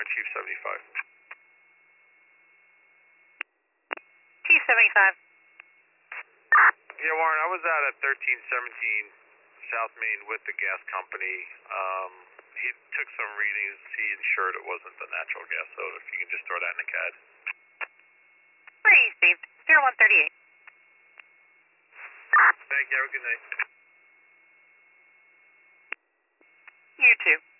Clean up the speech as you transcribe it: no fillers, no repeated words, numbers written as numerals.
Warren, Chief 75. Chief 75. Yeah, Warren, I was out at 1317 South Main with the gas company. He took some readings. He ensured it wasn't the natural gas soda. If you can just throw that in the CAD. Received. 0138. Thank you. Have a good night. You too.